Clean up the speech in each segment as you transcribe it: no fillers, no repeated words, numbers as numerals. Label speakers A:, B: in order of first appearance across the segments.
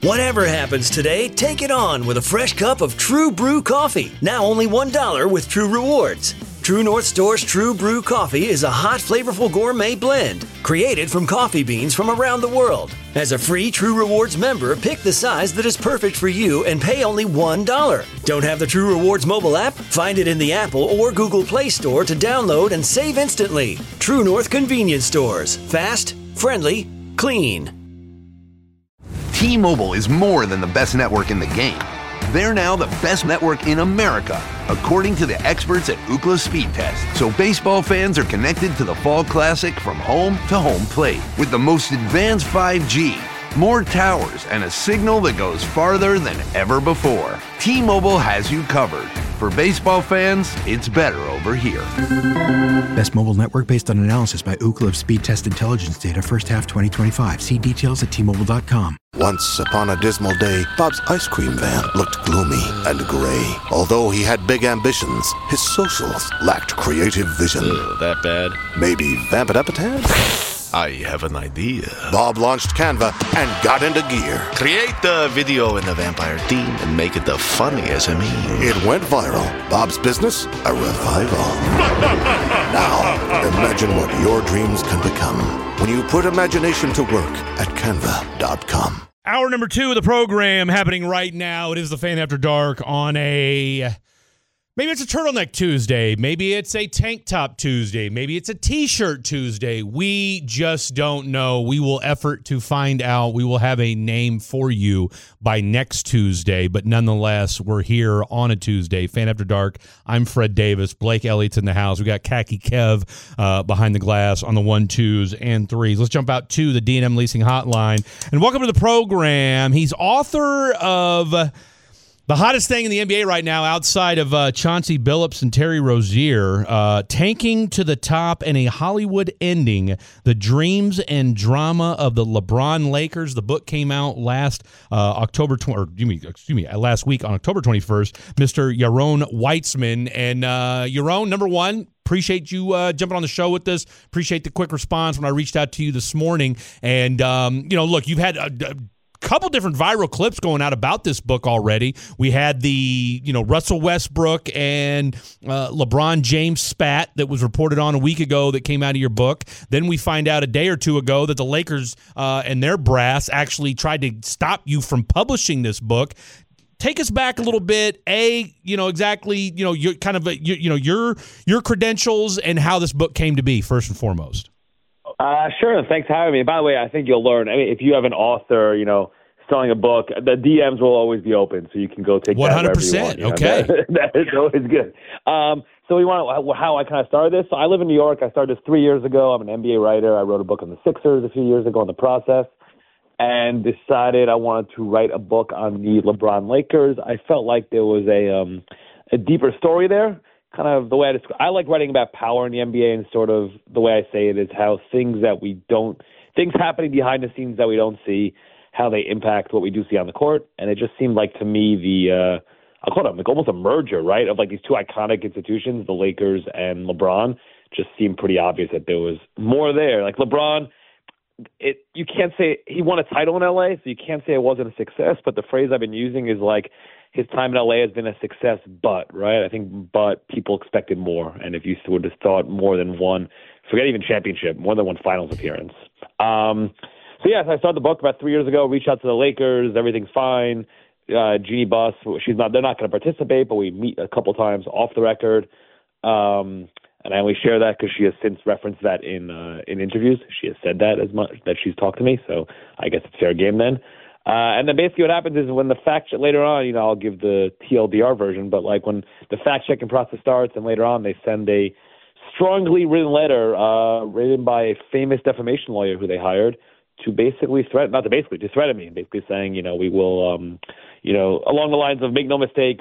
A: Whatever happens today, take it on with a fresh cup of True Brew coffee. Now only $1 with True Rewards. True North Store's True Brew coffee is a hot, flavorful gourmet blend created from coffee beans from around the world. As a free True Rewards member, pick the size that is perfect for you and pay only $1. Don't have the True Rewards mobile app? Find it in the Apple or Google Play Store to download and save instantly. True North Convenience Stores. Fast, friendly, clean.
B: T-Mobile is more than the best network in the game. They're now the best network in America, according to the experts at Ookla Speed Test. So baseball fans are connected to the Fall Classic from home to home plate with the most advanced 5G, more towers, and a signal that goes farther than ever before. T-Mobile has you covered. For baseball fans, it's better over here.
C: Best mobile network based on analysis by Ookla of Speed Test Intelligence data first half 2025. See details at T-Mobile.com.
D: Once upon a dismal day, Bob's ice cream van looked gloomy and gray. Although he had big ambitions, his socials lacked creative vision.
E: That bad?
D: Maybe vamp it up a tad?
E: I have an idea.
D: Bob launched Canva and got into gear.
E: Create the video in the vampire theme and make it the funniest SME.
D: It went viral. Bob's business, a revival. Now, imagine what your dreams can become when you put imagination to work at Canva.com.
F: Hour number 2 of the program happening right now. It is the Fan After Dark on a... Maybe it's a turtleneck Tuesday. Maybe it's a tank top Tuesday. Maybe it's a T-shirt Tuesday. We just don't know. We will effort to find out. We will have a name for you by next Tuesday. But nonetheless, we're here on a Tuesday. Fan After Dark. I'm Fred Davis. Blake Elliott's in the house. We got Khaki Kev behind the glass on the 1, 2s, and 3s. Let's jump out to the D&M Leasing Hotline. And welcome to the program. He's author of... the hottest thing in the NBA right now, outside of Chauncey Billups and Terry Rozier, tanking to the top and a Hollywood ending, the dreams and drama of the LeBron Lakers. The book came out last week on October 21st. Mr. Yaron Weitzman. And Yaron, number one, appreciate you jumping on the show with us. Appreciate the quick response when I reached out to you this morning. And, look, you've had a couple different viral clips going out about this book already. We had the, Russell Westbrook and LeBron James spat that was reported on a week ago that came out of your book. Then we find out a day or two ago that the Lakers and their brass actually tried to stop you from publishing this book. Take us back a little bit. Exactly, your kind of, your credentials and how this book came to be, first and foremost.
G: Sure. Thanks for having me. By the way, I think you'll learn. I mean, if you have an author, selling a book, the DMs will always be open, so you can go take
F: 100%. Okay.
G: That is always good. So you want how I kind of started this? So I live in New York. I started this 3 years ago. I'm an NBA writer. I wrote a book on the Sixers a few years ago in the process, and decided I wanted to write a book on the LeBron Lakers. I felt like there was a deeper story there. Kind of the way I like writing about power in the NBA, and sort of the way I say it is how things happening behind the scenes that we don't see, how they impact what we do see on the court. And it just seemed like to me I'll call it like almost a merger, right, of like these two iconic institutions, the Lakers and LeBron. Just seemed pretty obvious that there was more there. Like LeBron, you can't say he won a title in LA, so you can't say it wasn't a success. But the phrase I've been using is like, his time in LA has been a success, but people expected more. And if you would have thought more than one, forget even championship, more than one finals appearance. So I started the book about 3 years ago, reached out to the Lakers, everything's fine. Jeannie Buss, they're not going to participate, but we meet a couple times off the record. And I only share that because she has since referenced that in interviews. She has said that as much that she's talked to me. So I guess it's fair game then. And then basically what happens is when the fact check later on, I'll give the TLDR version, but like when the fact checking process starts and later on they send a strongly written letter written by a famous defamation lawyer who they hired to basically threaten me, basically saying, we will, along the lines of make no mistake,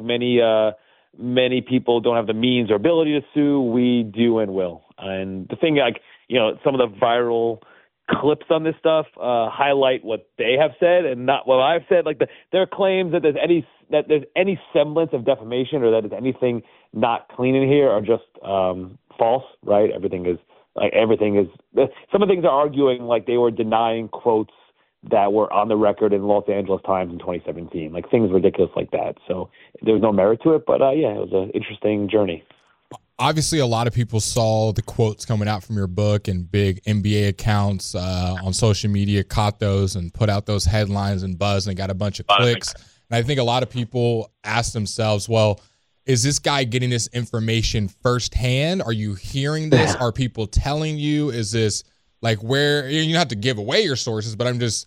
G: many people don't have the means or ability to sue. We do and will. And the thing, some of the viral clips on this stuff highlight what they have said and not what I've said. Like their claims that there's any semblance of defamation or that there's anything not clean in here are just false, right? Everything is. Some of the things are arguing like they were denying quotes that were on the record in Los Angeles Times in 2017, like things ridiculous like that. So there was no merit to it, but yeah, it was an interesting journey.
H: Obviously, a lot of people saw the quotes coming out from your book, and big NBA accounts on social media caught those and put out those headlines and buzz, and got a bunch of clicks. And I think a lot of people ask themselves, well, is this guy getting this information firsthand? Are you hearing this? Are people telling you? Is this like where you don't have to give away your sources, but I'm just,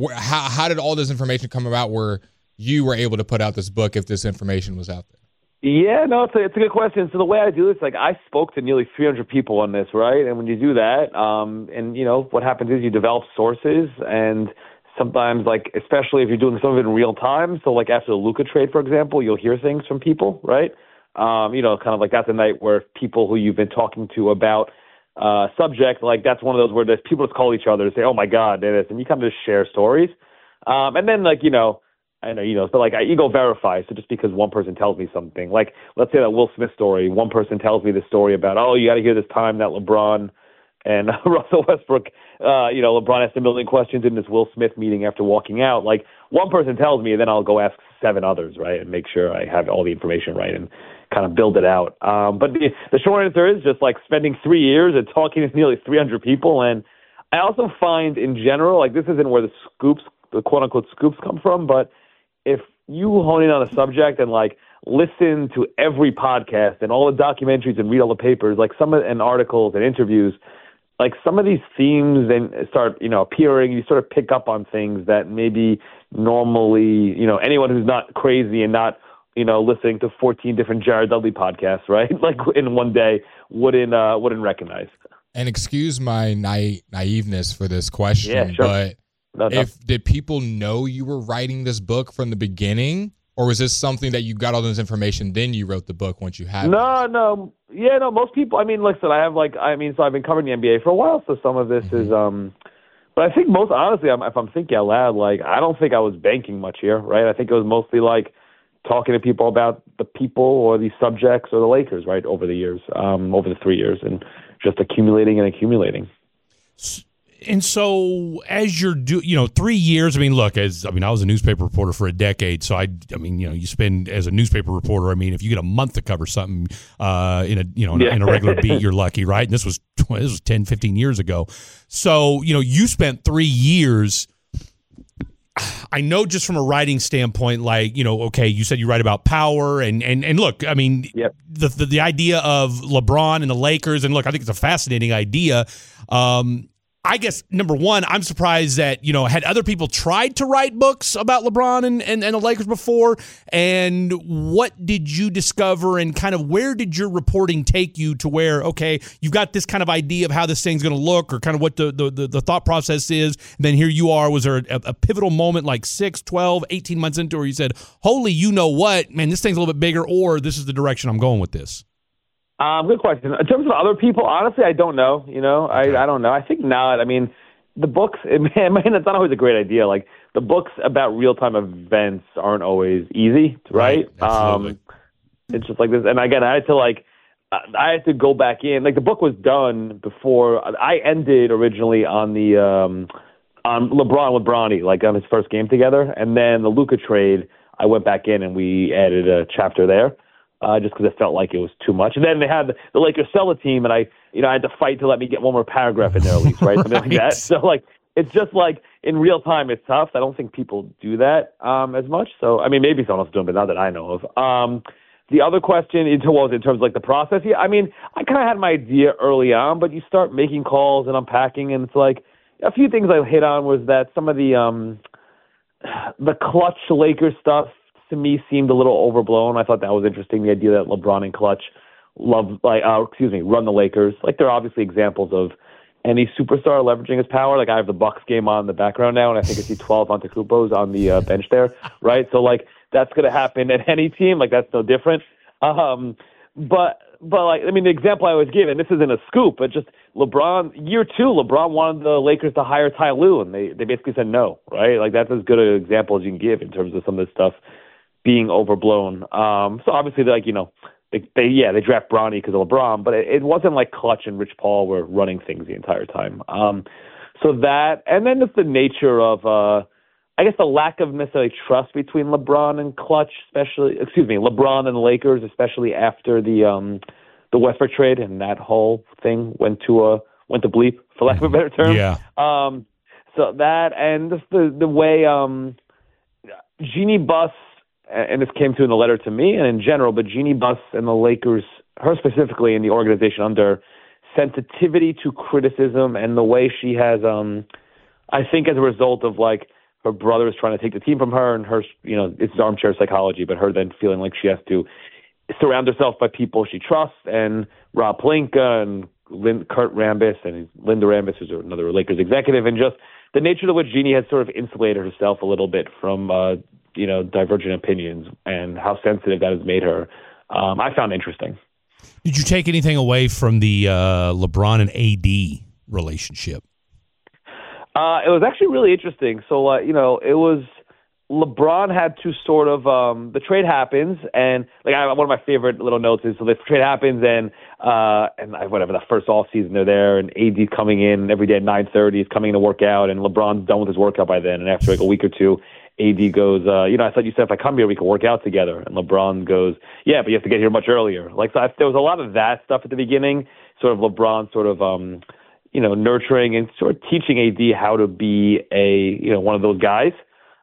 H: how did all this information come about where you were able to put out this book if this information was out there?
G: Yeah, no, it's a good question. So the way I do this, like I spoke to nearly 300 people on this, right? And when you do that, and you know, what happens is you develop sources, and sometimes, like, especially if you're doing some of it in real time. So like after the Luka trade, for example, you'll hear things from people, right? You know, kind of like that's a night where people who you've been talking to about subject, like that's one of those where there's people just call each other and say, oh my God, there it is. And you kind of just share stories. And then like, you know, I know, you know, but like I ego verify. So just because one person tells me something, like let's say that Will Smith story, one person tells me the story about, oh, you got to hear this time that LeBron and Russell Westbrook, you know, LeBron asked a million questions in this Will Smith meeting after walking out. Like one person tells me, and then I'll go ask 7 others, right, and make sure I have all the information right and kind of build it out. But the short answer is just like spending 3 years and talking to nearly 300 people. And I also find in general, like this isn't where the scoops, the quote unquote scoops come from, but if you hone in on a subject and like listen to every podcast and all the documentaries and read all the papers, like and articles and interviews, like some of these themes and start, you know, appearing, you sort of pick up on things that maybe normally, you know, anyone who's not crazy and not, you know, listening to 14 different Jared Dudley podcasts, right? Like in one day wouldn't recognize. And
H: excuse my naiveness for this question, yeah, sure. But did people know you were writing this book from the beginning, or was this something that you got all this information, then you wrote the book once you had it? No. Yeah, no, most people, I mean, listen, so I've been covering the NBA for a while, so some of this is, but I think most, honestly, if I'm thinking out loud, like, I don't think I was banking much here, right? I think it was mostly like talking to people about the people or these subjects or the Lakers, right, over the years, over the 3 years, and just accumulating.
F: And so as you're 3 years, I was a newspaper reporter for a decade. So you spend as a newspaper reporter, if you get a month to cover something in a regular beat, you're lucky, right? And this was 10, 15 years ago. So, you spent 3 years. I know just from a writing standpoint, okay, you said you write about power and look, yep. the idea of LeBron and the Lakers, and look, I think it's a fascinating idea. I guess, number one, I'm surprised that, had other people tried to write books about LeBron and the Lakers before? And what did you discover, and kind of where did your reporting take you to where, okay, you've got this kind of idea of how this thing's going to look, or kind of what the thought process is, and then here you are. Was there a pivotal moment like 6, 12, 18 months into where you said, holy, you know what, man, this thing's a little bit bigger, or this is the direction I'm going with this?
G: Good question. In terms of other people, honestly, I don't know. I don't know. I think not. The books, it's not always a great idea. Like the books about real-time events aren't always easy, right? It's just like this. And again, I had to go back in. Like the book was done before I ended originally on on LeBron with Bronny, like on his first game together, and then the Luka trade. I went back in and we added a chapter there. Just because it felt like it was too much. And then they had the Lakers sell a team, and I had to fight to let me get one more paragraph in there at least, right? Something like that. So, it's just like in real time, it's tough. I don't think people do that as much. So, maybe someone else is doing it, but not that I know of. The other question was in terms of the process. Yeah, I kind of had my idea early on, but you start making calls and unpacking, and it's like a few things I hit on was that some of the Clutch Lakers stuff, to me, seemed a little overblown. I thought that was interesting, the idea that LeBron and Clutch run the Lakers. There are obviously examples of any superstar leveraging his power. I have the Bucks game on in the background now, and I think I see 12 Antetokounmpos on the bench there, right? So, that's going to happen at any team. That's no different. But the example I always give, and this isn't a scoop, but just LeBron, year 2, LeBron wanted the Lakers to hire Ty Lue, and they basically said no, right? That's as good an example as you can give in terms of some of this stuff being overblown. So obviously, they draft Bronny because of LeBron, but it wasn't like Clutch and Rich Paul were running things the entire time. So that, and then just the nature of, I guess the lack of necessarily trust between LeBron and LeBron and the Lakers, especially after the Westbrook trade, and that whole thing went to bleep, for lack of a better term.
F: Yeah.
G: So that, and just the way Jeannie Buss, and this came to in the letter to me and in general, but Jeannie Buss and the Lakers, her specifically in the organization, under sensitivity to criticism, and the way she has, I think as a result of like her brother is trying to take the team from her, and her, it's armchair psychology, but her then feeling like she has to surround herself by people she trusts, and Rob Pelinka and Kurt Rambis and Linda Rambis, who's another Lakers executive, and just the nature to which Jeannie has sort of insulated herself a little bit from, divergent opinions, and how sensitive that has made her, I found interesting.
F: Did you take anything away from the LeBron and AD relationship?
G: It was actually really interesting. So, it was LeBron had to sort of the trade happens, and one of my favorite little notes is, so the trade happens, and the first off season they're there, and AD's coming in every day at 9:30, he's coming in to work out, and LeBron's done with his workout by then, and after like a week or two, AD goes, I thought you said if I come here we can work out together, and LeBron goes, yeah, but you have to get here much earlier. There was a lot of that stuff at the beginning, sort of LeBron sort of nurturing and sort of teaching AD how to be one of those guys.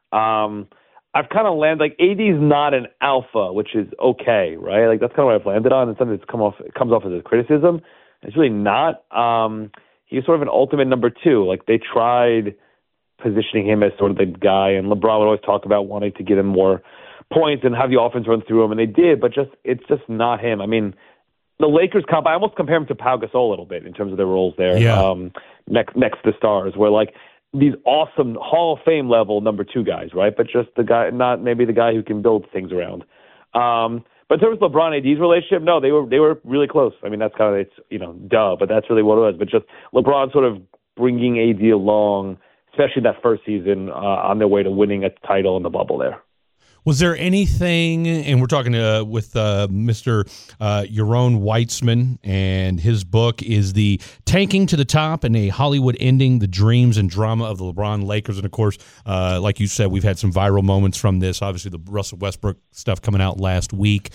G: I've kind of landed, AD's not an alpha, which is okay, right? That's kind of what I've landed on, and something that's it comes off as a criticism. It's really not. He's sort of an ultimate number two. They tried positioning him as sort of the guy, and LeBron would always talk about wanting to give him more points and have the offense run through him, and they did, but it's just not him. I mean, the Lakers I almost compare him to Pau Gasol a little bit in terms of their roles there.
F: Yeah.
G: Next to stars, where these awesome Hall of Fame level number two guys, right? But just the guy, not maybe the guy who can build things around. But in terms of LeBron AD's relationship, no, they were really close. I mean, that's kind of, duh, but that's really what it was. But just LeBron sort of bringing AD along, especially that first season, on their way to winning a title in the bubble there.
F: Was there anything, and we're talking with Mr. Yaron Weitzman, and his book is The Tanking to the Top and a Hollywood Ending, the Dreams and Drama of the LeBron Lakers. And, of course, like you said, we've had some viral moments from this. Obviously, the Russell Westbrook stuff coming out last week.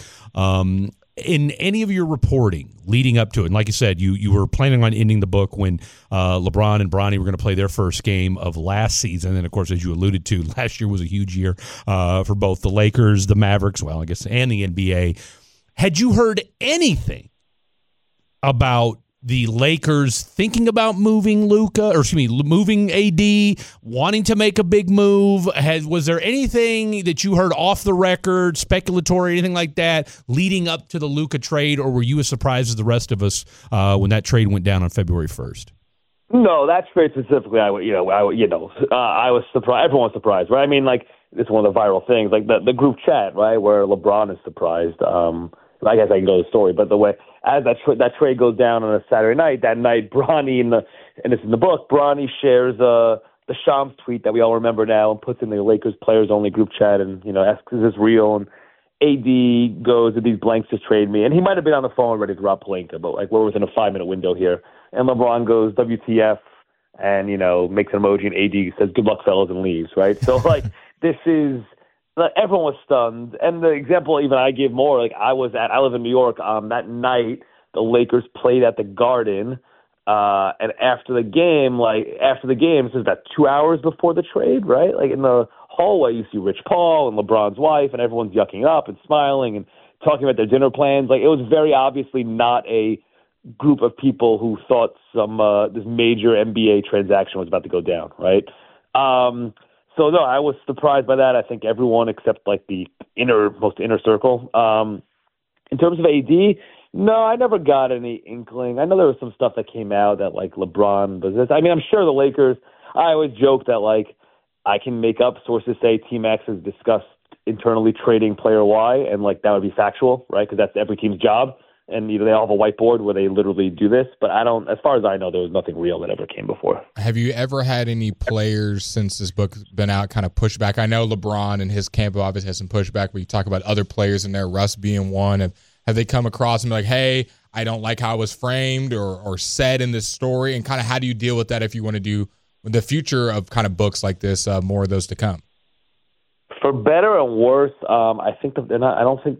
F: In any of your reporting leading up to it, and like you said, you were planning on ending the book when LeBron and Bronny were going to play their first game of last season. And, of course, as you alluded to, last year was a huge year for both the Lakers, the Mavericks, and the NBA. Had you heard anything about the Lakers thinking about moving moving AD, wanting to make a big move? Was there anything that you heard off the record, speculatory, anything like that, leading up to the Luka trade, or were you as surprised as the rest of us when that trade went down on February 1st?
G: No, that trade specifically, I was surprised. Everyone was surprised, right? I mean, it's one of the viral things, the group chat, right, where LeBron is surprised. I guess I can go to the story, but the way as that trade goes down on a Saturday night, that night Bronny and it's in the book, Bronny shares the Shams tweet that we all remember now and puts in the Lakers players only group chat and asks, is this real? And AD goes, "Are these blanks to trade me?" And he might have been on the phone ready to Rob Pelinka, but we're within a 5-minute window here. And LeBron goes, "WTF?" and makes an emoji, and AD says, "Good luck, fellas," and leaves. Right, so this is. Everyone was stunned, and the example even I give more. I live in New York. That night, the Lakers played at the Garden, and after the game, this is about 2 hours before the trade, right? In the hallway, you see Rich Paul and LeBron's wife, and everyone's yucking up and smiling and talking about their dinner plans. It was very obviously not a group of people who thought this major NBA transaction was about to go down, right? So, no, I was surprised by that. I think everyone except, the most inner circle. In terms of AD, no, I never got any inkling. I know there was some stuff that came out that, LeBron was this. I mean, I'm sure the Lakers, I always joke that, I can make up, sources say T-Max has discussed internally trading player Y, and, that would be factual, right, because that's every team's job. And they all have a whiteboard where they literally do this. But as far as I know, there was nothing real that ever came before.
H: Have you ever had any players since this book's been out kind of push back? I know LeBron and his camp obviously has some pushback, but you talk about other players in there, Russ being one. Have they come across and be like, hey, I don't like how it was framed or said in this story? And kind of how do you deal with that if you want to do the future of kind of books like this, more of those to come?
G: For better and worse, I think that they're not. I don't think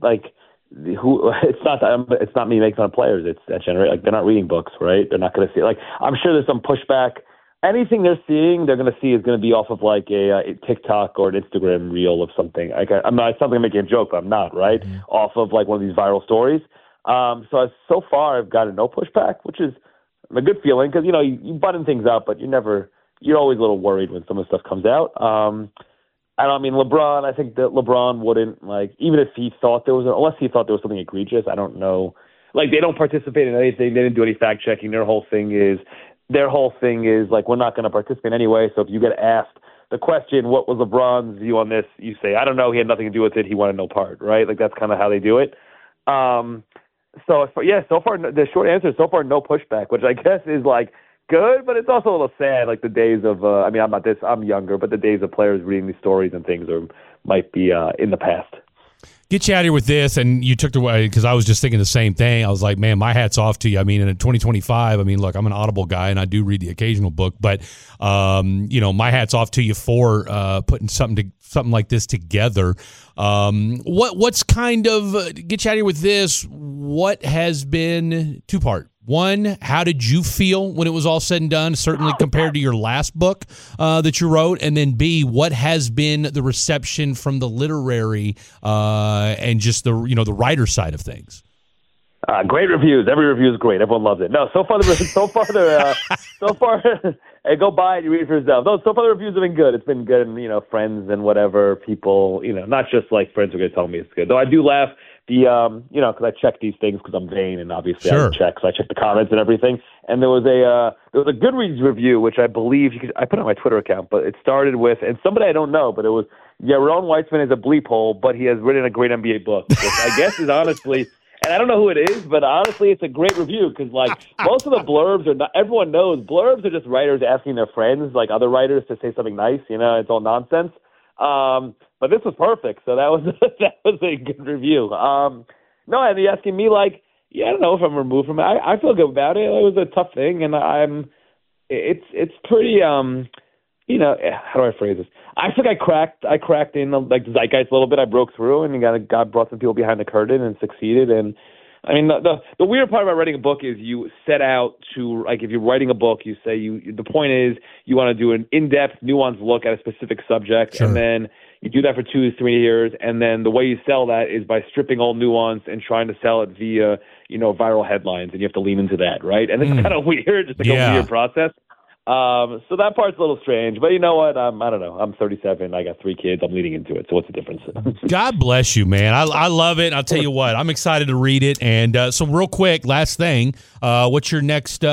G: it's not me making fun of players. It's that generation. Like, they're not reading books, right? They're not going to see. Like, I'm sure there's some pushback. Anything they're seeing, they're going to see is going to be off of like a TikTok or an Instagram reel of something. Like, I'm not. It's something making a joke, but I'm not, right? Mm-hmm. Off of like one of these viral stories. So far I've gotten no pushback, which is a good feeling, because you button things up, but you're always a little worried when some of the stuff comes out. LeBron, I think that LeBron wouldn't, like, even if he thought unless he thought there was something egregious, I don't know. Like, they don't participate in anything. They didn't do any fact checking. Their whole thing is like, we're not going to participate anyway. So if you get asked the question, what was LeBron's view on this? You say, I don't know. He had nothing to do with it. He wanted no part, right? Like, that's kind of how they do it. So far, the short answer is so far no pushback, which I guess is like good, but it's also a little sad. Like the days of, I'm younger, but the days of players reading these stories and things might be in the past.
F: Get you out of here with this, and you took away, because I was just thinking the same thing. I was like, man, my hat's off to you. I mean, in 2025, look, I'm an Audible guy, and I do read the occasional book, but my hat's off to you for putting something like this together. What's kind of get you out of here with this? What has been two-part? One, how did you feel when it was all said and done, certainly compared to your last book that you wrote? And then B, what has been the reception from the literary and just the writer side of things?
G: Great reviews. Every review is great. Everyone loves it. No, so far, hey, go buy it. You read it for yourself. No, so far the reviews have been good. It's been good, and friends and whatever people, not just like friends are going to tell me it's good. Though I do laugh. Because I check these things because I'm vain, and obviously
F: sure.
G: I check the comments and everything. And there was a Goodreads review, which I believe I put on my Twitter account, but it started with, and somebody I don't know, but it was, Yaron Weitzman is a bleep hole, but he has written a great NBA book, which I guess is honestly, and I don't know who it is, but honestly, it's a great review, because like most of the blurbs are not, everyone knows blurbs are just writers asking their friends, like other writers, to say something nice. It's all nonsense. But this was perfect, so that was a good review. No, and he's asking me like, I don't know if I'm removed from it. I feel good about it. It was a tough thing, and it's pretty how do I phrase this? I think I cracked in the zeitgeist a little bit. I broke through, and God brought some people behind the curtain and succeeded. And the weird part about writing a book is you set out to, like, if you're writing a book, you say the point is you want to do an in-depth, nuanced look at a specific subject, sure. And then you do that for 2-3 years, and then the way you sell that is by stripping all nuance and trying to sell it via, viral headlines, and you have to lean into that, right? And it's kind of weird, just like a weird process. So that part's a little strange, but you know what? I don't know. I'm 37. I got 3 kids. I'm leading into it. So what's the difference?
F: God bless you, man. I love it. I'll tell you what, I'm excited to read it. And so real quick, last thing, what's your next, what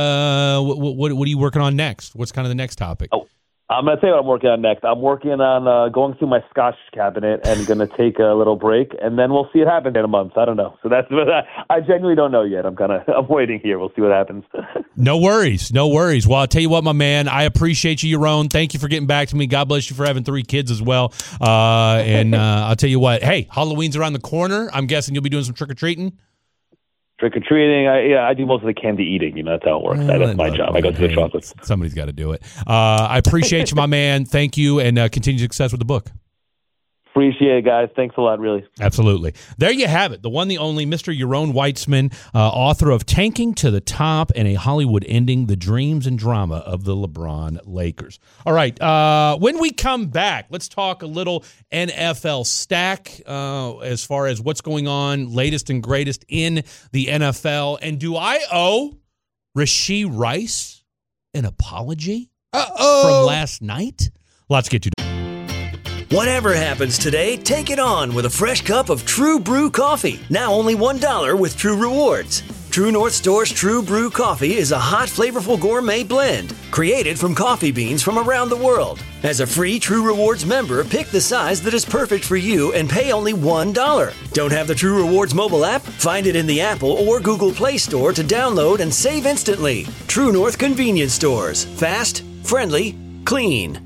F: are you working on next? What's kind of the next topic?
G: Oh, I'm going to tell you what I'm working on next. I'm working on going through my Scotch cabinet and going to take a little break, and then we'll see what happens in a month. I don't know. So I genuinely don't know yet. I'm waiting here. We'll see what happens.
F: No worries. Well, I'll tell you what, my man, I appreciate you, Yaron. Thank you for getting back to me. God bless you for having 3 kids as well. And I'll tell you what, hey, Halloween's around the corner. I'm guessing you'll be doing some trick-or-treating.
G: Trick-or-treating, I do most of the candy eating. That's how it works. That's my job. I go to the chocolates.
F: Somebody's got to do it. I appreciate you, my man. Thank you, and continued success with the book.
G: Appreciate it, guys. Thanks a lot, really.
F: Absolutely. There you have it. The one, the only, Mr. Yaron Weitzman, author of Tanking to the Top and a Hollywood Ending, The Dreams and Drama of the LeBron Lakers. All right. When we come back, let's talk a little NFL stack as far as what's going on, latest and greatest in the NFL. And do I owe Rashee Rice an apology from last night? Let's get to it.
A: Whatever happens today, take it on with a fresh cup of True Brew coffee. Now only $1 with True Rewards. True North Store's True Brew coffee is a hot, flavorful gourmet blend created from coffee beans from around the world. As a free True Rewards member, pick the size that is perfect for you and pay only $1. Don't have the True Rewards mobile app? Find it in the Apple or Google Play Store to download and save instantly. True North Convenience Stores. Fast, friendly, clean.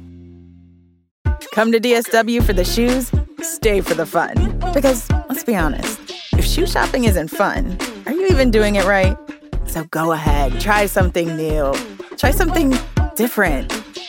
I: Come to DSW for the shoes, stay for the fun. Because, let's be honest, if shoe shopping isn't fun, are you even doing it right? So go ahead, try something new. Try something different.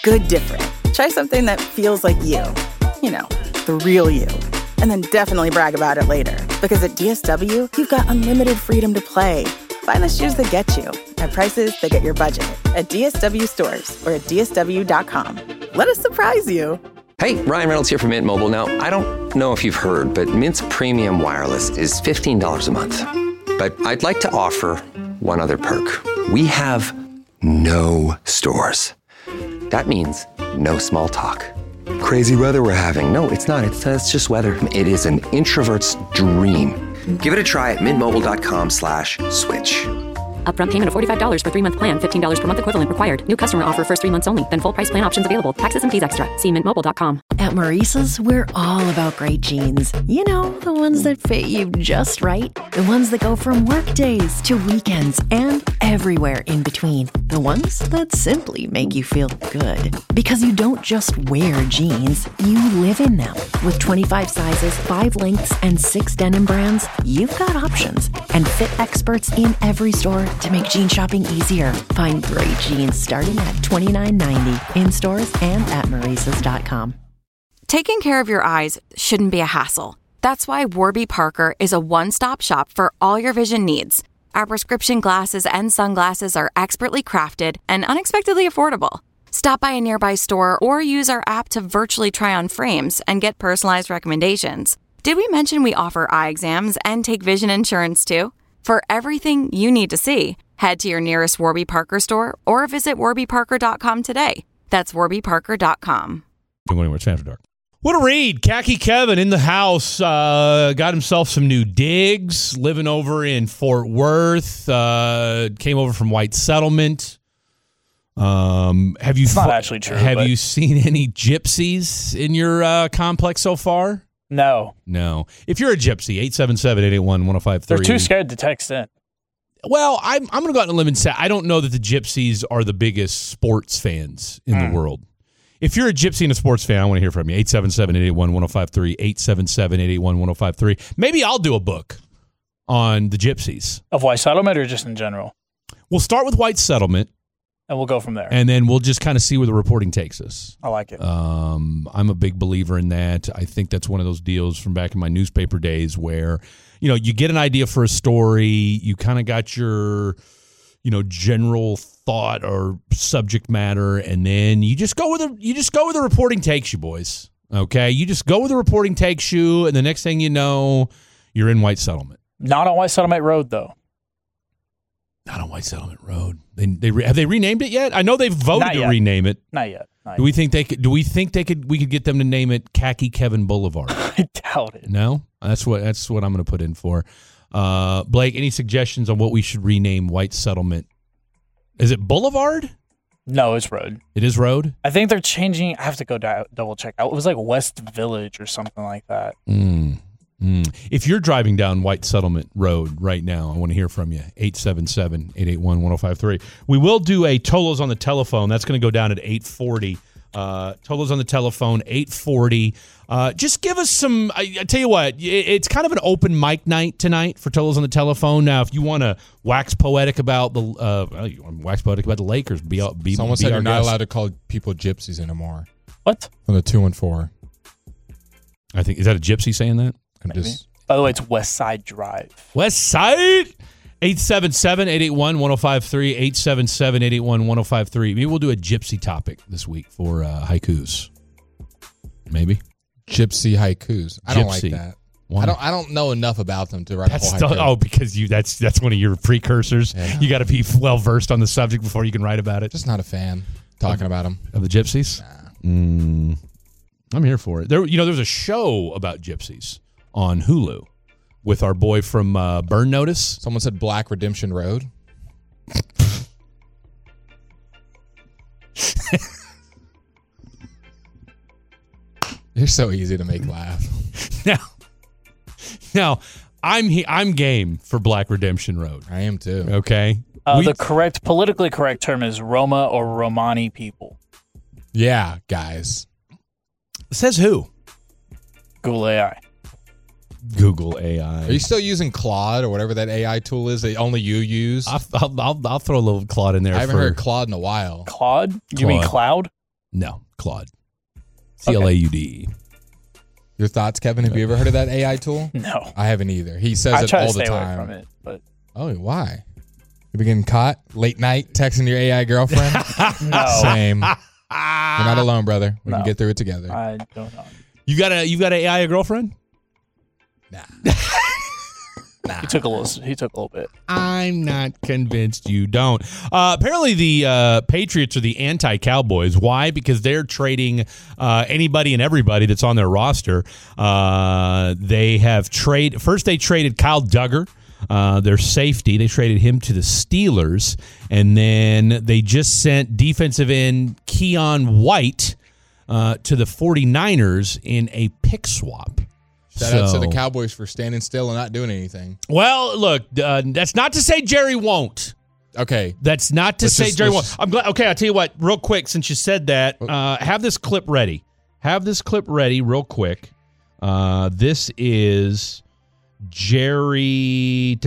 I: good different. Try something that feels like you. You know, the real you. And then definitely brag about it later. Because at DSW, you've got unlimited freedom to play. Find the shoes that get you at prices that get your budget at DSW stores or at DSW.com. Let us surprise you.
J: Hey, Ryan Reynolds here from Mint Mobile. Now, I don't know if you've heard, but Mint's premium wireless is $15 a month. But I'd like to offer one other perk. We have no stores. That means no small talk. Crazy weather we're having. No, it's not. It's just weather. It is an introvert's dream. Give it a try at mintmobile.com/switch.
K: Upfront payment of $45 for 3-month plan. $15 per month equivalent required. New customer offer first 3 months only. Then full price plan options available. Taxes and fees extra. See mintmobile.com.
L: At Maurice's, we're all about great jeans. You know, the ones that fit you just right. The ones that go from work days to weekends and everywhere in between. The ones that simply make you feel good. Because you don't just wear jeans, you live in them. With 25 sizes, 5 lengths, and 6 denim brands, you've got options. And fit experts in every store to make jean shopping easier. Find great jeans starting at $29.90 in stores and at Maurices.com.
M: Taking care of your eyes shouldn't be a hassle. That's why Warby Parker is a one-stop shop for all your vision needs. Our prescription glasses and sunglasses are expertly crafted and unexpectedly affordable. Stop by a nearby store or use our app to virtually try on frames and get personalized recommendations. Did we mention we offer eye exams and take vision insurance too? For everything you need to see, head to your nearest Warby Parker store or visit warbyparker.com today. That's warbyparker.com.
F: After dark. What a read. Khaki Kevin in the house. Got himself some new digs. Living over in Fort Worth. Came over from White Settlement.
N: It's not actually true.
F: Have you seen any gypsies in your complex so far?
N: No.
F: If you're a gypsy, 877-881-1053.
N: They're too scared to text in.
F: Well, I'm going to go out on a limb and say I don't know that the gypsies are the biggest sports fans in the world. If you're a gypsy and a sports fan, I want to hear from you. 877-881-1053, 877-881-1053. Maybe I'll do a book on the gypsies.
N: Of White Settlement or just in general?
F: We'll start with White Settlement.
N: And we'll go from there.
F: And then we'll just kind of see where the reporting takes us.
N: I like it.
F: I'm a big believer in that. I think that's one of those deals from back in my newspaper days where, you get an idea for a story, you kind of got your, general thought or subject matter, and then you just go where the reporting takes you, boys. Okay? You just go where the reporting takes you, and the next thing you know, you're in White Settlement.
N: Not on White Settlement Road, though.
F: Not on White Settlement Road. Have they renamed it yet? I know they've voted to rename it.
N: Not yet.
F: Do we think we could get them to name it Khaki Kevin Boulevard?
N: I doubt it.
F: No? That's what I'm going to put in for. Blake, any suggestions on what we should rename White Settlement? Is it Boulevard?
N: No, it's Road.
F: It is Road?
N: I think they're changing. I have to go double check. It was like West Village or something like that.
F: If you're driving down White Settlement Road right now, I want to hear from you. 877-881-1053. We will do a Tolos on the telephone. That's going to go down at 8:40. Tolos on the telephone, 8:40. Just give us some. I tell you what, it's kind of an open mic night tonight for Tolos on the telephone. Now, if you want to wax poetic about the Lakers,
H: someone said you're not allowed to call people gypsies anymore.
N: What?
H: From the 214.
F: I think is that a gypsy saying that?
N: By the way, it's West Side Drive.
F: West Side? 877-881-1053, 877-881-1053. Maybe we'll do a gypsy topic this week for haikus. Maybe.
H: Gypsy haikus. I don't like that. Why? I don't know enough about them to write a whole haiku.
F: Because that's one of your precursors. Yeah. You got to be well versed on the subject before you can write about it.
H: Just not a fan talking about them.
F: Of the gypsies? Nah. I'm here for it. There's a show about gypsies on Hulu with our boy from Burn Notice.
H: Someone said Black Redemption Road. You're so easy to make laugh.
F: Now, I'm game for Black Redemption Road.
H: I am too.
F: Okay.
N: The politically correct term is Roma or Romani people.
H: Yeah, guys.
F: Says who?
N: Google AI.
F: Google AI.
H: Are you still using Claude or whatever that AI tool is that only you use?
F: I'll throw a little Claude in there.
H: I haven't heard Claude in a while.
N: Claude? You mean Cloud?
F: No, Claude. Claude.
H: Your thoughts, Kevin? Have you ever heard of that AI tool?
N: No.
H: I haven't either. He says it all the time.
N: I try to stay away from it, but...
H: Oh, why? You been getting caught late night texting your AI girlfriend?
N: No.
H: Same. You're not alone, brother. We can get through it together.
N: I don't know.
F: You got an AI girlfriend?
H: Nah.
N: He took a little bit.
F: I'm not convinced you don't. Apparently, the Patriots are the anti-Cowboys. Why? Because they're trading anybody and everybody that's on their roster. They have first they traded Kyle Duggar, their safety. They traded him to the Steelers, and then they just sent defensive end Keon White to the 49ers in a pick swap.
H: Shout out to the Cowboys for standing still and not doing anything.
F: Well, look, that's not to say Jerry won't.
H: Okay.
F: That's not to say Jerry won't. I'm glad. Okay, I'll tell you what, real quick, since you said that, have this clip ready. Real quick. This is Jerry.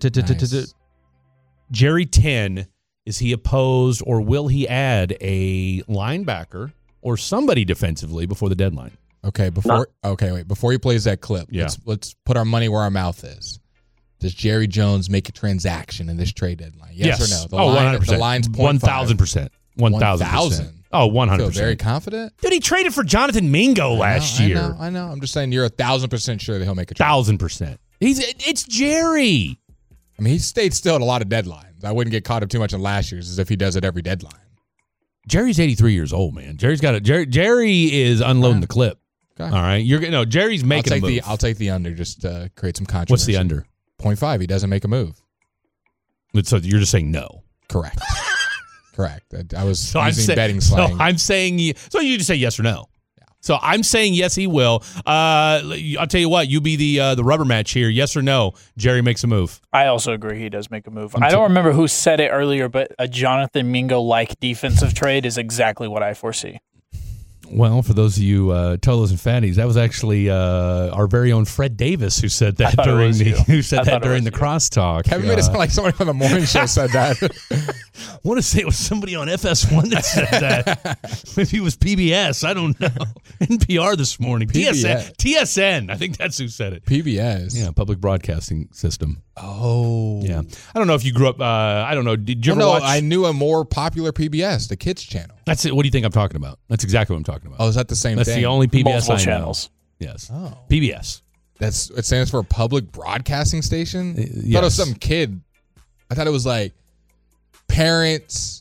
F: Jerry 10. Is he opposed or will he add a linebacker or somebody defensively before the deadline?
H: Okay, before he plays that clip, let's put our money where our mouth is. Does Jerry Jones make a transaction in this trade deadline? Yes or no?
F: 100%.
H: The line's
F: 1,000%. 1,000%. Oh, 100%.
H: Feel very confident?
F: Dude, he traded for Jonathan Mingo last year.
H: I know. I'm just saying you're 1,000% sure that he'll make a trade.
F: 1,000%. It's Jerry.
H: I mean, he stayed still at a lot of deadlines. I wouldn't get caught up too much in last year's as if he does it every deadline.
F: Jerry's 83 years old, man. Jerry is unloading the clip. Okay. All right, Jerry's making a move.
H: I'll take the under just to create some controversy.
F: What's the under?
H: 0.5. He doesn't make a move.
F: So you're just saying no.
H: Correct. Correct. I was using betting slang.
F: So I'm saying so you just say yes or no. Yeah. So I'm saying yes, he will. I'll tell you what. You be the rubber match here. Yes or no? Jerry makes a move.
N: I also agree he does make a move. I don't remember who said it earlier, but a Jonathan Mingo-like defensive trade is exactly what I foresee.
F: Well, for those of you Tolos and Fatties, that was actually our very own Fred Davis who said that during the crosstalk.
H: Kevin made it sound like somebody from the morning show said that.
F: I want to say it was somebody on FS1 that said that. Maybe it was PBS. I don't know. NPR this morning. TSN. I think that's who said it.
H: PBS.
F: Yeah, Public Broadcasting System.
H: Oh.
F: Yeah. I don't know if you grew up, I don't know. Did you ever watch?
H: I knew a more popular PBS, the Kids Channel.
F: That's it. What do you think I'm talking about? That's exactly what I'm talking about.
H: Oh, is that the same
F: That's
H: thing?
F: the only PBS
N: Multiple
F: I know.
N: channels.
F: Yes.
H: Oh.
F: PBS.
H: It stands for Public Broadcasting Station?
F: Yes.
H: I thought it was some kid. I thought it was like parents.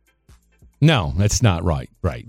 F: No, that's not right. Right.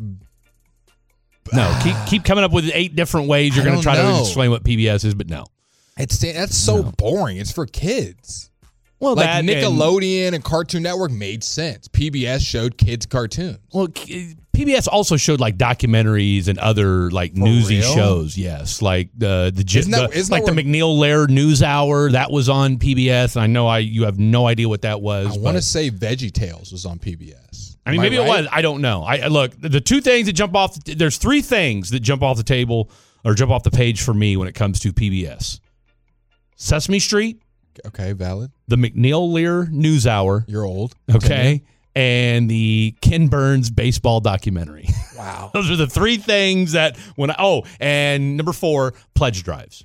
F: No, keep coming up with 8 different ways you're going to try to explain what PBS is, but no.
H: That's so boring. It's for kids.
F: Well,
H: like Nickelodeon and Cartoon Network made sense. PBS showed kids cartoons.
F: Well, PBS also showed like documentaries and other like newsy shows. Yes, like the McNeil Laird News Hour that was on PBS. And I know you have no idea what that was.
H: I want to say VeggieTales was on PBS.
F: I mean, maybe it was. I don't know. I look, the 2 things that jump off. There's 3 things that jump off the table or jump off the page for me when it comes to PBS. Sesame Street.
H: Okay, valid.
F: The McNeil Lear News Hour.
H: You're old.
F: Okay. And the Ken Burns baseball documentary.
H: Wow.
F: Those are the 3 things that and number 4, pledge drives.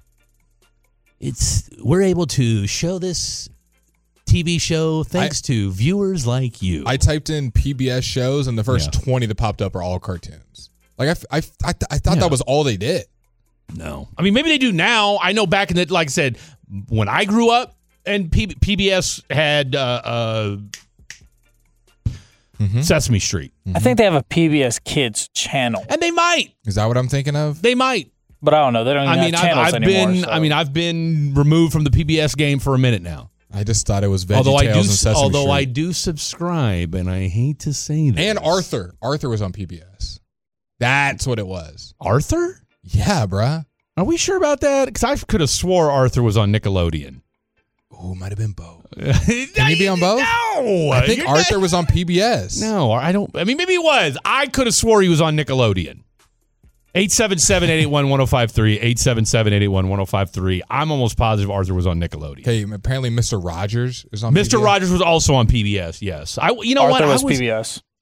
F: We're able to show this TV show thanks to viewers like you.
H: I typed in PBS shows and the first 20 that popped up are all cartoons. Like I thought that was all they did.
F: No. I mean, maybe they do now. I know back in the, like I said, when I grew up, and PBS had Sesame Street.
N: I think they have a PBS Kids channel.
F: And they might.
H: Is that what I'm thinking of?
F: They might.
N: But I don't know. They don't even have channels anymore.
F: I've been removed from the PBS game for a minute now.
H: I just thought it was VeggieTales and Sesame Street.
F: Although I do subscribe, and I hate to say this.
H: And Arthur. Arthur was on PBS. That's what it was.
F: Arthur?
H: Yeah, bruh.
F: Are we sure about that? Because I could have swore Arthur was on Nickelodeon.
H: Oh, might have been both. Can he be on both?
F: No.
H: I think Arthur was on PBS.
F: No, I don't. I mean, maybe he was. I could have swore he was on Nickelodeon. 877-881-1053. 877-881-1053. I'm almost positive Arthur was on Nickelodeon.
H: Okay, apparently Mr. Rogers is on
F: Mr.
H: PBS.
F: Rogers was also on PBS, yes.
N: Arthur was PBS.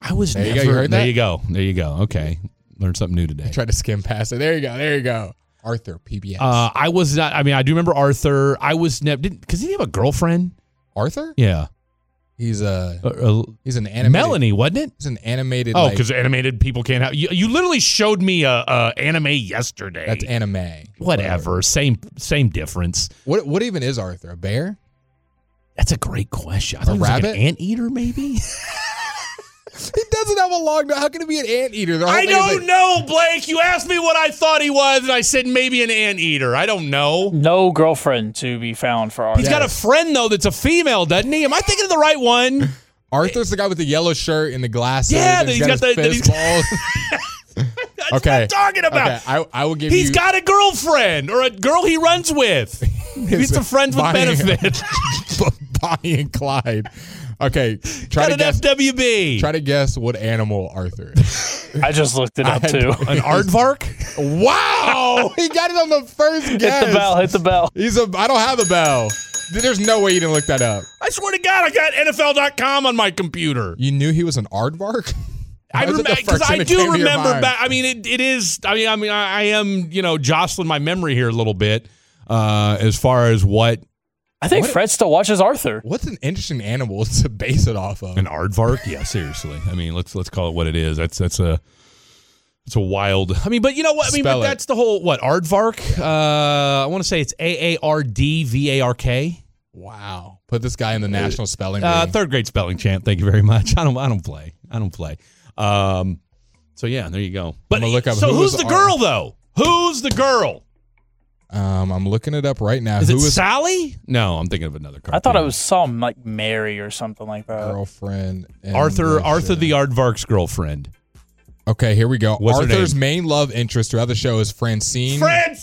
F: I was
H: there.
F: Never,
H: you go. You heard that?
F: There you go. Okay, learned something new today.
H: I tried to skim past it. There you go. Arthur, PBS.
F: I was not. I mean, I do remember Arthur. I was never because he have a girlfriend.
H: Arthur?
F: Yeah.
H: He's an animated.
F: Melanie, wasn't it?
H: He's an animated.
F: Oh, because animated people can't have. You literally showed me a anime yesterday.
H: That's anime.
F: Whatever. Same difference.
H: What even is Arthur? A bear?
F: That's a great question. I thought
H: a rabbit?
F: Like an anteater, maybe.
H: He doesn't have a long nose. How can it be an anteater?
F: I don't know, Blake. You asked me what I thought he was, and I said maybe an anteater. I don't know.
N: No girlfriend to be found for Arthur.
F: He's got a friend, though, that's a female, doesn't he? Am I thinking of the right one?
H: Arthur's the guy with the yellow shirt and the glasses.
F: Yeah,
H: and he's got his fist balls.
F: That's what I'm talking about.
H: Okay, I will give
F: He's got a girlfriend or a girl he runs with. He's a friend with benefit.
H: Bonnie and Clyde. Okay,
F: try to guess FWB.
H: Try to guess what animal Arthur is.
N: I just looked it up too.
F: An aardvark?
H: Wow! He got it on the first guess.
N: Hit the bell.
H: I don't have a bell. There's no way you didn't look that up.
F: I swear to God, I got NFL.com on my computer.
H: You knew he was an aardvark?
F: I remember because I do remember back. I mean, it is. I mean, I am jostling my memory here a little bit as far as what.
N: I think Fred still watches Arthur.
H: What's an interesting animal to base it off of?
F: An aardvark? Yeah, seriously. I mean, let's call it what it is. That's a wild. I mean, but you know what? I mean, but that's the whole aardvark. I want to say it's AARDVARK.
H: Wow. Put this guy in the national spelling bee.
F: Third grade spelling champ. Thank you very much. I don't play. So yeah, there you go. But
H: look up
F: who's the girl though? Who's the girl?
H: I'm looking it up right now.
F: Is it Sally? No, I'm thinking of another cartoon.
N: I thought it was some like Mary or something like that.
H: Girlfriend.
F: Arthur the Aardvark's girlfriend.
H: Okay, here we go.
F: What's
H: Arthur's main love interest throughout the show is Francine.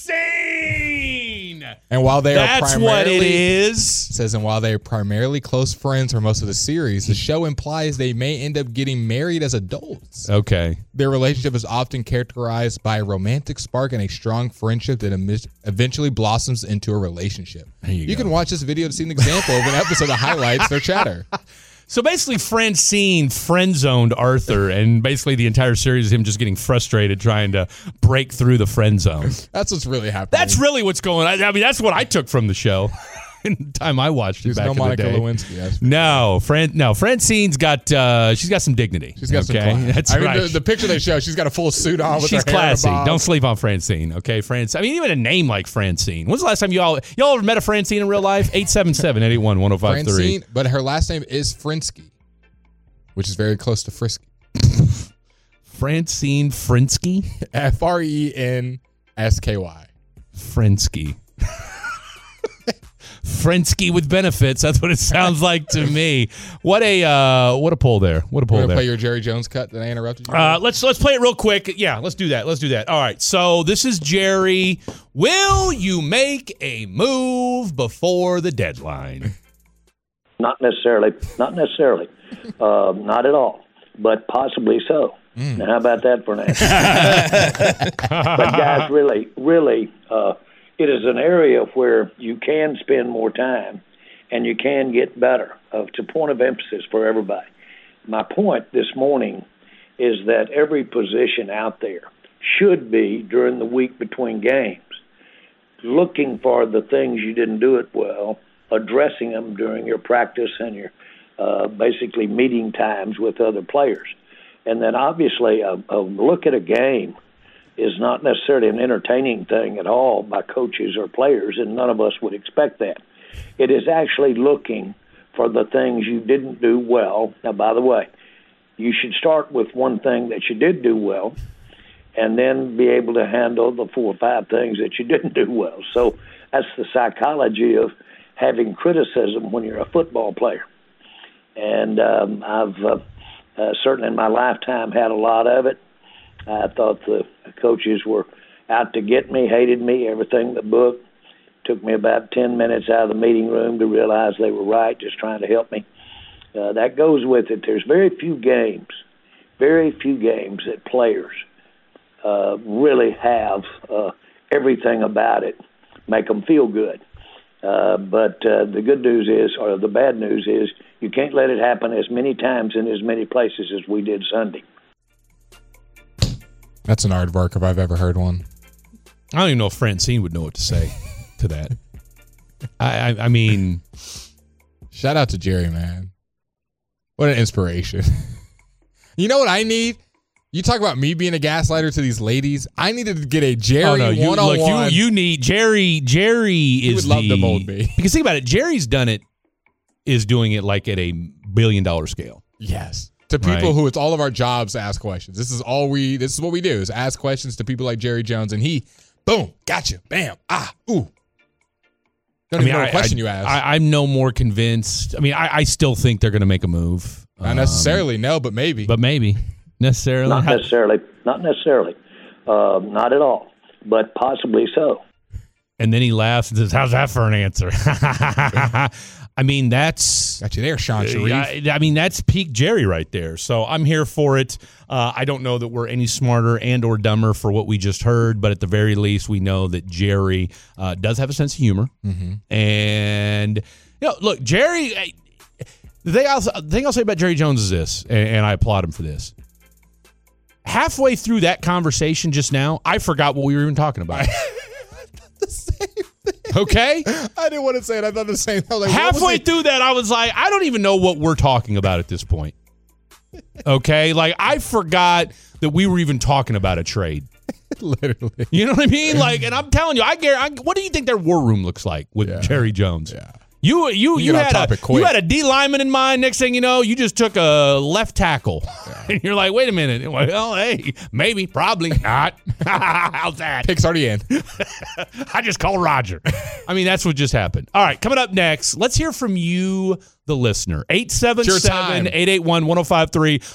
H: And while they are primarily,
F: what it is.
H: It says, and while they are primarily close friends for most of the series, the show implies they may end up getting married as adults.
F: Okay.
H: Their relationship is often characterized by a romantic spark and a strong friendship that eventually blossoms into a relationship. You can watch this video to see an example of an episode that highlights their chatter.
F: So basically, Francine friend-zoned Arthur, and basically the entire series is him just getting frustrated trying to break through the friend zone.
H: That's what's really happening.
F: That's really what's going on. I mean, that's what I took from the show. In the time I watched it back in the day.
H: Lewinsky.
F: No, Francine's got she's got some dignity.
H: She's got some class.
F: That's right.
H: The picture they show, she's got a full suit on with
F: she's
H: her hair
F: classy.
H: in a bob.
F: Don't sleep on Francine, okay? I mean, even a name like Francine. When's the last time y'all ever met a Francine in real life? 877-881-1053.
H: Francine, but her last name is Frinsky, which is very close to Frisky.
F: Francine Frinsky?
H: Frensky.
F: Frinsky. Frinsky with benefits. That's what it sounds like to me. What a pull there. What a pull there.
H: Play your Jerry Jones cut that I interrupted you.
F: Let's play it real quick. Yeah, let's do that. All right. So this is Jerry. Will you make a move before the deadline?
O: Not necessarily. Not at all. But possibly so. Now, how about that for an answer? But guys, really, it is an area where you can spend more time and you can get better. It's a point of emphasis for everybody. My point this morning is that every position out there should be, during the week between games, looking for the things you didn't do it well, addressing them during your practice and your basically meeting times with other players. And then obviously a look at a game is not necessarily an entertaining thing at all by coaches or players, and none of us would expect that. It is actually looking for the things you didn't do well. Now, by the way, you should start with one thing that you did do well and then be able to handle the 4 or 5 things that you didn't do well. So that's the psychology of having criticism when you're a football player. And I've certainly in my lifetime had a lot of it. I thought the coaches were out to get me, hated me, everything but book. Took me about 10 minutes out of the meeting room to realize they were right, just trying to help me. That goes with it. There's very few games that players really have everything about it make them feel good. But the good news is, or the bad news is, You can't let it happen as many times in as many places as we did Sunday.
H: That's an aardvark if I've ever heard one.
F: I don't even know if Francine would know what to say to that. I mean,
H: shout out to Jerry, man. What an inspiration. You know what I need? You talk about me being a gaslighter to these ladies. I needed to get a Jerry one-on-one.
F: Look, you need Jerry. He would
H: love to mold me.
F: Because think about it. Jerry's doing it like at a $1 billion scale.
H: Yes. To people who it's all of our jobs to ask questions. This is what we do is ask questions to people like Jerry Jones, and he, boom, gotcha, bam, ooh. Don't even know what question you ask.
F: I'm no more convinced. I mean, I still think they're going to make a move.
H: Not necessarily, no, but maybe.
F: Necessarily.
O: Not necessarily. Not at all. But possibly so.
F: And then he laughs and says, "How's that for an answer?" I mean, that's
H: got you there, Sean Sharif.
F: I mean, that's peak Jerry right there. So I'm here for it. I don't know that we're any smarter and or dumber for what we just heard, but at the very least, we know that Jerry does have a sense of humor.
H: Mm-hmm.
F: And look, Jerry. The thing I'll say about Jerry Jones is this, and I applaud him for this. Halfway through that conversation just now, I forgot what we were even talking about.
H: The same thing.
F: Okay?
H: I didn't want to say it. I thought the same thing. Like,
F: halfway through that, I was like, I don't even know what we're talking about at this point. Okay? Like, I forgot that we were even talking about a trade.
H: Literally.
F: You know what I mean? Like, and I'm telling you, what do you think their war room looks like with Jerry Jones?
H: Yeah.
F: You had a D lineman in mind. Next thing you know, you just took a left tackle. Yeah. And you're like, wait a minute. Well, hey, maybe, probably not. How's that?
H: Pick's already in.
F: I just called Roger. I mean, that's what just happened. All right, coming up next, let's hear from you, the listener. 877-881-1053.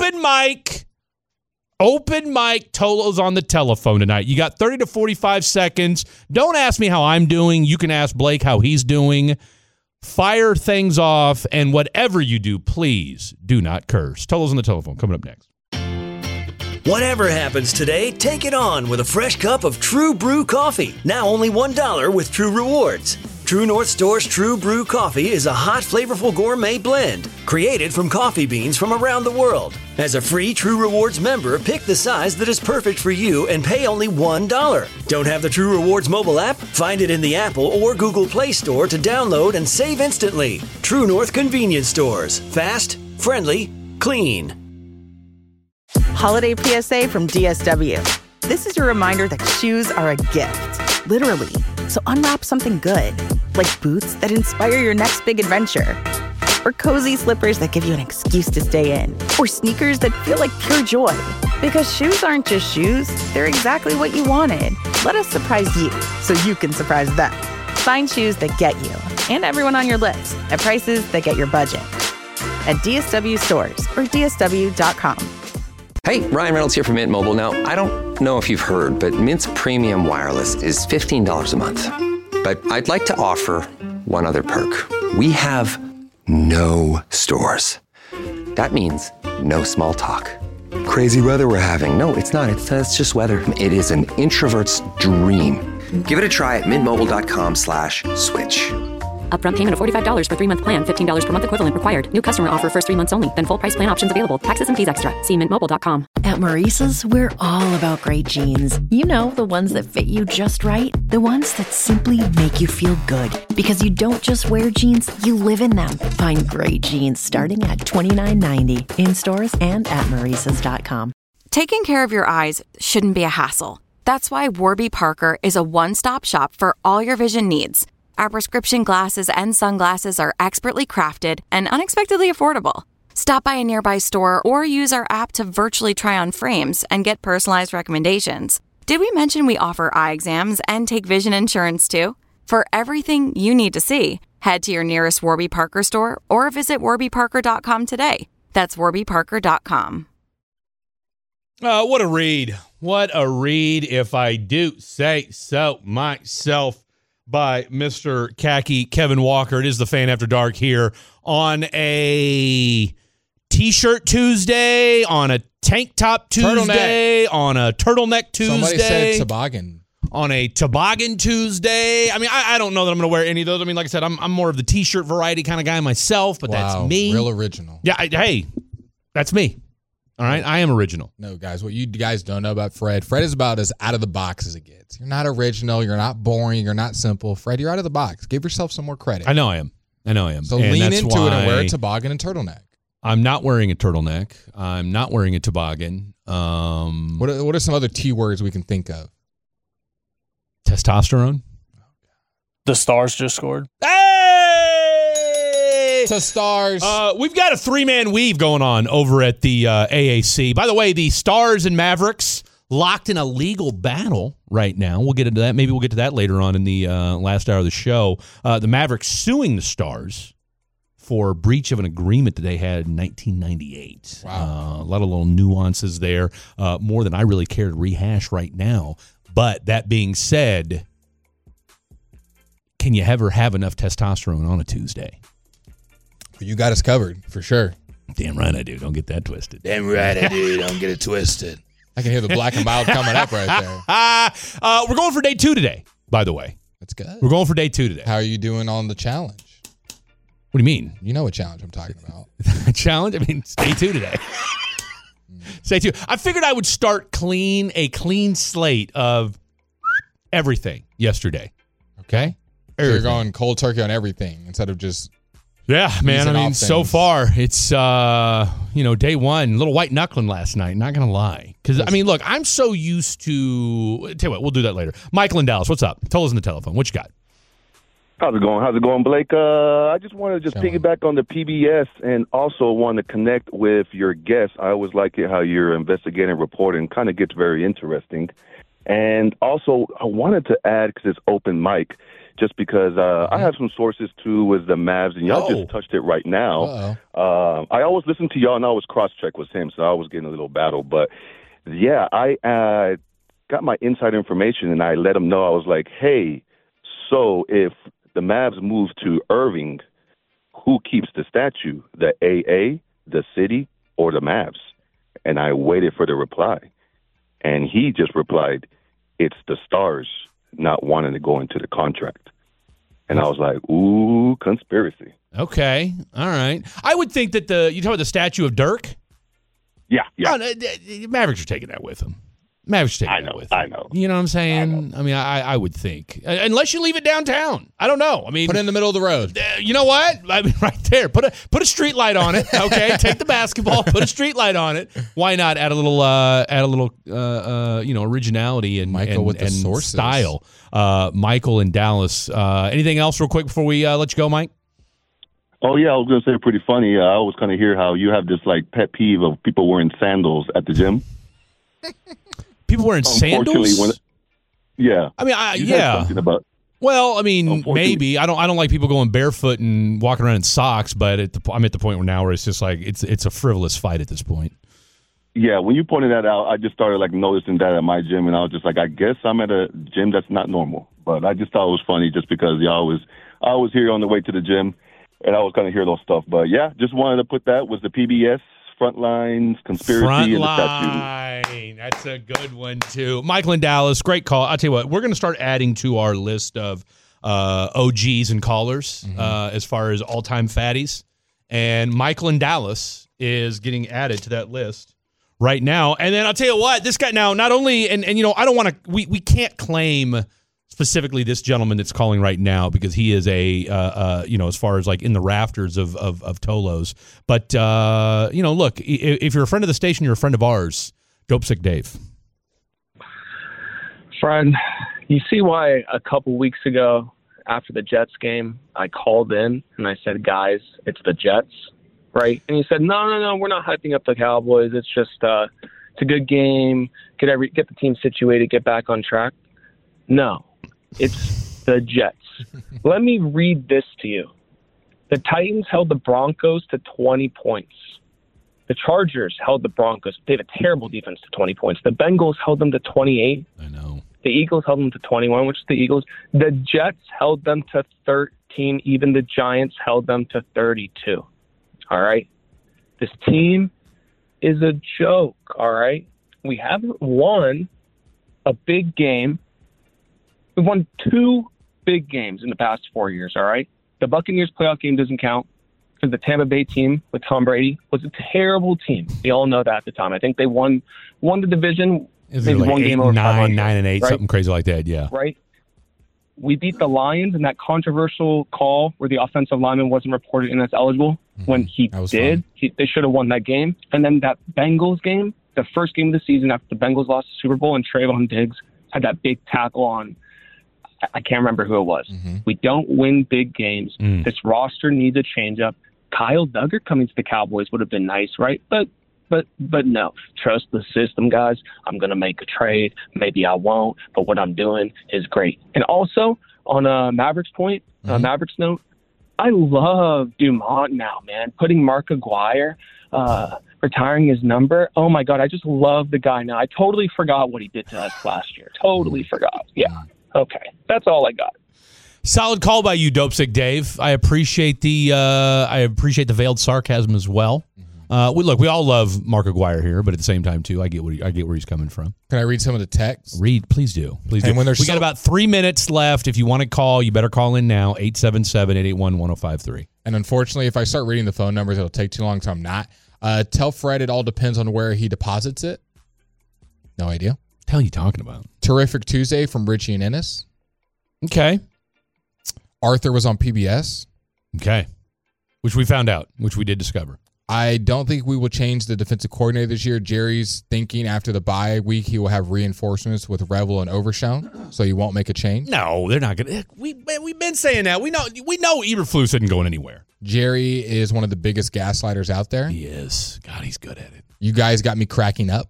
F: Open mic, Tolo's on the telephone tonight. You got 30 to 45 seconds. Don't ask me how I'm doing. You can ask Blake how he's doing. Fire things off, and whatever you do, please do not curse. Tolo's on the telephone. Coming up next.
A: Whatever happens today, take it on with a fresh cup of True Brew coffee. Now only $1 with True Rewards. True North Store's True Brew coffee is a hot, flavorful gourmet blend created from coffee beans from around the world. As a free True Rewards member, pick the size that is perfect for you and pay only $1. Don't have the True Rewards mobile app? Find it in the Apple or Google Play Store to download and save instantly. True North Convenience Stores. Fast, friendly, clean.
I: Holiday PSA from DSW. This is your reminder that shoes are a gift, literally. So unwrap something good, like boots that inspire your next big adventure, or cozy slippers that give you an excuse to stay in, or sneakers that feel like pure joy. Because shoes aren't just shoes, they're exactly what you wanted. Let us surprise you so you can surprise them. Find shoes that get you and everyone on your list at prices that get your budget. At DSW stores or DSW.com.
J: Hey, Ryan Reynolds here from Mint Mobile. Now, I don't know if you've heard, but Mint's premium wireless is $15 a month. But I'd like to offer one other perk. We have no stores. That means no small talk. Crazy weather we're having. No, it's not. It's just weather. It is an introvert's dream. Give it a try at mintmobile.com/switch.
K: Upfront payment of $45 for 3-month plan, $15 per month equivalent required. New customer offer first 3 months only. Then full price plan options available. Taxes and fees extra. See mintmobile.com.
L: At Maurice's, we're all about great jeans. You know, the ones that fit you just right. The ones that simply make you feel good. Because you don't just wear jeans, you live in them. Find great jeans starting at $29.90 in stores and at Maurice's.com.
M: Taking care of your eyes shouldn't be a hassle. That's why Warby Parker is a one-stop shop for all your vision needs. Our prescription glasses and sunglasses are expertly crafted and unexpectedly affordable. Stop by a nearby store or use our app to virtually try on frames and get personalized recommendations. Did we mention we offer eye exams and take vision insurance too? For everything you need to see, head to your nearest Warby Parker store or visit warbyparker.com today. That's warbyparker.com.
F: What a read. What a read, if I do say so myself. By Mr. Khaki Kevin Walker. It is the Fan After Dark here on a T-shirt Tuesday, on a tank top Tuesday, on a turtleneck Tuesday.
H: Somebody said toboggan.
F: on a Toboggan Tuesday. I mean, I don't know that I'm going to wear any of those. I mean, like I said, I'm more of the T-shirt variety kind of guy myself, but that's me.
H: Real original.
F: Yeah, hey, that's me. All right, I am original.
H: No, guys, what you guys don't know about Fred is about as out of the box as it gets. You're not original. You're not boring. You're not simple. Fred, you're out of the box. Give yourself some more credit.
F: I know I am. So
H: lean into it and wear a toboggan and turtleneck.
F: I'm not wearing a turtleneck. I'm not wearing a toboggan.
H: What are some other T words we can think of?
F: Testosterone.
N: The Stars just scored.
F: Hey!
H: To Stars.
F: We've got a 3-man weave going on over at the AAC. By the way, the Stars and Mavericks locked in a legal battle right now. We'll get into that. Maybe we'll get to that later on in the last hour of the show. The Mavericks suing the Stars for breach of an agreement that they had in 1998.
H: Wow.
F: A lot of little nuances there, more than I really care to rehash right now. But that being said, can you ever have enough testosterone on a Tuesday?
H: You got us covered, for sure.
F: Damn right I do. Don't get that twisted.
H: Damn right I do. Don't get it twisted. I can hear the black and mild coming up right there.
F: We're going for day 2 today, by the way.
H: That's good.
F: We're going for day 2 today.
H: How are you doing on the challenge?
F: What do you mean?
H: You know what challenge I'm talking about.
F: Challenge? I mean, it's day 2 today. Day 2. I figured I would start a clean slate of everything yesterday. Okay?
H: So you're going cold turkey on everything instead of just...
F: Yeah, man. I mean, so far, it's, day 1, little white knuckling last night, not going to lie. Because, I mean, look, I'm so used to, tell you what, we'll do that later. Michael in Dallas, what's up? Tell us on the telephone. What you got?
P: How's it going, Blake? I just want to piggyback on the PBS and also want to connect with your guests. I always like it how your investigative reporting kind of gets very interesting. And also, I wanted to add, because it's open mic, just because I have some sources, too, with the Mavs, and y'all just touched it right now. I always listen to y'all, and I always cross-check with him, so I was getting a little battle. But, yeah, I got my inside information, and I let him know. I was like, hey, so if the Mavs move to Irving, who keeps the statue, the AA, the city, or the Mavs? And I waited for the reply. And he just replied, it's the Stars not wanting to go into the contract. And I was like, ooh, conspiracy.
F: Okay. All right. I would think that you talk about the statue of Dirk?
P: Yeah.
F: Oh, no, Mavericks are taking that with them. Mavericks taking that with them.
P: I know.
F: You know what I'm saying? I mean, I would think. Unless you leave it downtown. I don't know. I mean,
H: put it in the middle of the road.
F: You know what? I mean, right there. Put a street light on it. Okay. Take the basketball, put a street light on it. Why not add a little originality and
H: Michael with the
F: and
H: sources.
F: style. Michael in Dallas. Anything else real quick before we let you go, Mike?
P: Oh, yeah, I was going to say pretty funny. I always kind of hear how you have this like pet peeve of people wearing sandals at the gym.
F: People wearing sandals?
P: Yeah.
F: I mean, yeah.
P: Something about.
F: Well, I mean, maybe I don't like people going barefoot and walking around in socks, but I'm at the point where it's just like it's a frivolous fight at this point.
P: Yeah, when you pointed that out, I just started like noticing that at my gym, and I was just like, I guess I'm at a gym that's not normal. But I just thought it was funny, just because I always hear on the way to the gym, and I always kind of hear those stuff. But yeah, just wanted to put that was the PBS Frontlines conspiracy and the statue.
F: That's a good one too. Michael in Dallas, great call. I'll tell you what, we're going to start adding to our list of OGs and callers as far as all-time fatties. And Michael in Dallas is getting added to that list right now. And then I'll tell you what, this guy now, not only, and I don't want to, we can't claim specifically this gentleman that's calling right now because he is as far as like in the rafters of Tolos. But, look, if you're a friend of the station, you're a friend of ours. Dope Sick Dave.
Q: Friend, you see why a couple weeks ago after the Jets game, I called in and I said, guys, it's the Jets, right? And he said, no, we're not hyping up the Cowboys. It's just it's a good game. Get the team situated, get back on track. No. It's the Jets. Let me read this to you. The Titans held the Broncos to 20 points. The Chargers held the Broncos. They have a terrible defense to 20 points. The Bengals held them to 28.
F: I know.
Q: The Eagles held them to 21, which is the Eagles. The Jets held them to 13. Even the Giants held them to 32. All right? This team is a joke, all right? We haven't won a big game We've won 2 big games in the past 4 years, all right? The Buccaneers playoff game doesn't count because the Tampa Bay team with Tom Brady was a terrible team. We all know that at the time. I think they won the division, maybe
F: like
Q: one
F: 8,
Q: game over 500.
F: 9-8,
Q: right?
F: something crazy like that, yeah.
Q: Right? We beat the Lions in that controversial call where the offensive lineman wasn't reported in as eligible. When he did, they should have won that game. And then that Bengals game, the first game of the season after the Bengals lost the Super Bowl, and Trayvon Diggs had that big tackle on, I can't remember who it was. We don't win big games. This roster needs a change-up. Kyle Duggar coming to the Cowboys would have been nice, right? But no. Trust the system, guys. I'm going to make a trade. Maybe I won't, but what I'm doing is great. And also, on a Mavericks point, Mavericks note, I love Dumont now, man. Putting Mark Aguirre, retiring his number. Oh, my God. I just love the guy now. I totally forgot what he did to us last year. Totally forgot. Yeah. Okay. That's all I got.
F: Solid call by you, Dope Sick Dave. I appreciate the veiled sarcasm as well. We all love Mark Aguirre here, but at the same time too, I get where he's coming from.
H: Can I read some of the texts?
F: Please do. We got about 3 minutes left. If you want to call, you better call in now. 877-881-1053.
H: And unfortunately, if I start reading the phone numbers, it'll take too long, so I'm not. Tell Fred it all depends on where he deposits it. No idea.
F: What the hell are you talking about?
H: Terrific Tuesday from Richie and Ennis.
F: Okay.
H: Arthur was on PBS.
F: Okay. Which we found out, which we did discover.
H: I don't think we will change the defensive coordinator this year. Jerry's thinking after the bye week he will have reinforcements with Revel and Overshown, so he won't make a change.
F: No, they're not going to. We've been saying that. We know Eberflus isn't going anywhere.
H: Jerry is one of the biggest gaslighters out there.
F: He is. God, he's good at it.
H: You guys got me cracking up.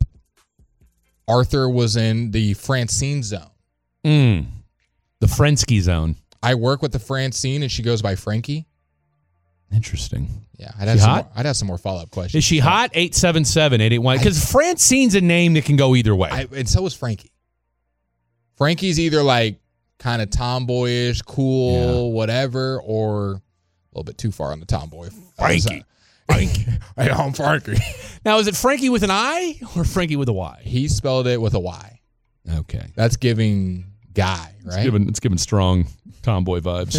H: Arthur was in the Francine zone.
F: The Frensky zone.
H: I work with the Francine, and she goes by Frankie.
F: Interesting.
H: Yeah, I'd have some more follow-up questions.
F: Is she hot? 877-881. Because Francine's a name that can go either way.
H: And so is Frankie. Frankie's either like kind of tomboyish, cool, whatever, or a little bit too far on the tomboy.
F: Frankie.
H: Hey, I'm Frankie.
F: Now, is it Frankie with an I or Frankie with a Y?
H: He spelled it with a Y.
F: Okay.
H: That's giving guy, right?
F: It's giving strong tomboy vibes.